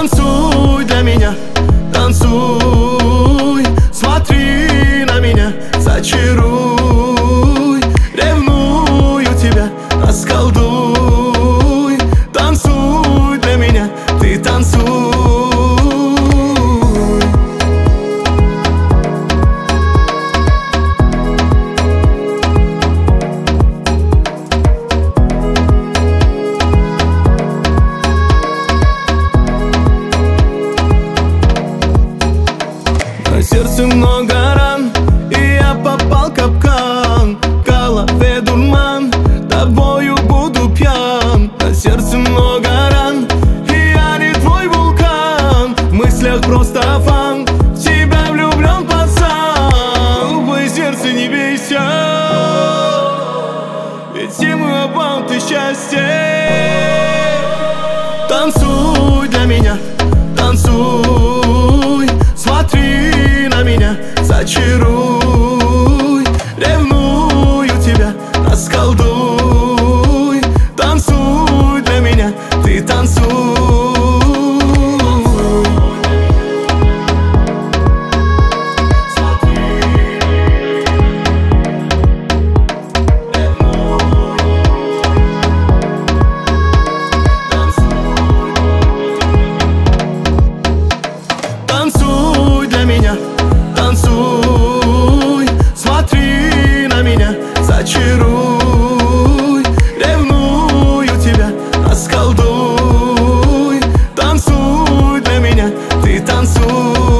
Танцуй для меня, танцуй, смотри на меня, зачаруй, ревную тебя, расколдуй. Танцуй для меня, ты танцуй. На сердце много ран, и я попал в капкан. В голове дурман, тобою буду пьян. На сердце много ран, и я не твой вулкан. В мыслях просто фан, в тебя влюблен пацан. Глупое сердце, не бейся, ведь все мы обмануты счастье. Танцуй для меня, танцуй, смотри на меня, зачаруй, ревную тебя, расколдуй. Танцуй для меня, ты танцуй. Танцуй для меня, танцуй, смотри на меня, зачаруй, ревную тебя, расколдуй. Танцуй для меня, ты танцуй.